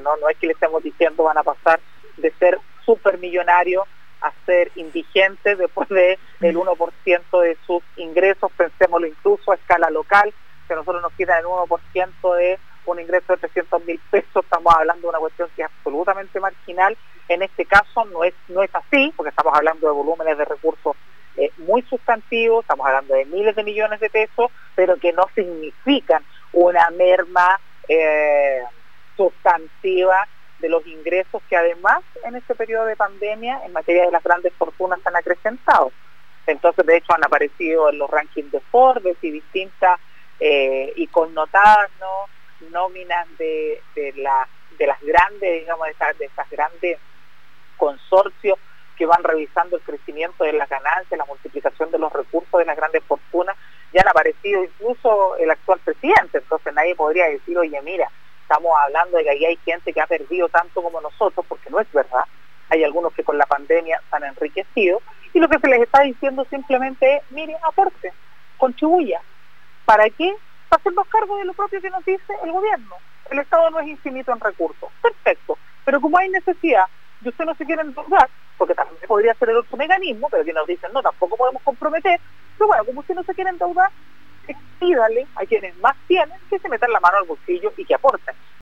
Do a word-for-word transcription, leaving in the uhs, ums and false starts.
¿no? No es que le estemos diciendo van a pasar de ser supermillonarios a ser indigentes después de el uno por ciento de sus ingresos, pensémoslo incluso a escala local, que a nosotros nos quitan el uno por ciento de un ingreso de trescientos mil pesos, estamos hablando de una cuestión que es absolutamente marginal. En este caso no es no es así, porque estamos hablando de volúmenes de recursos eh, muy sustantivos, estamos hablando de miles de millones de pesos, pero que no significan una merma eh, sustantiva de los ingresos que además en este periodo de pandemia en materia de las grandes fortunas se han acrecentado. Entonces, de hecho, han aparecido en los rankings de Forbes y distintas eh, y connotadas, ¿no?, nóminas de, de, la, de las grandes, digamos, de estas, de estas grandes consorcios que van revisando el crecimiento de las ganancias, la multiplicación de los recursos de las grandes fortunas. Ya han aparecido incluso el actual presidente, entonces nadie podría decir, oye, mira, estamos hablando de que aquí hay gente que ha perdido tanto como nosotros, porque no es verdad. Hay algunos que con la pandemia se han enriquecido, y lo que se les está diciendo simplemente es, mire, aporte, contribuya. ¿Para qué? Para hacernos cargo de lo propio que nos dice el gobierno. El Estado no es infinito en recursos. Perfecto. Pero como hay necesidad y usted no se quiere endeudar, porque también podría ser el otro mecanismo, pero que nos dicen, no, tampoco podemos comprometer, pero bueno, como usted no se quiere endeudar, pídale a quienes más tienen que se metan la mano al bolsillo y que aporten.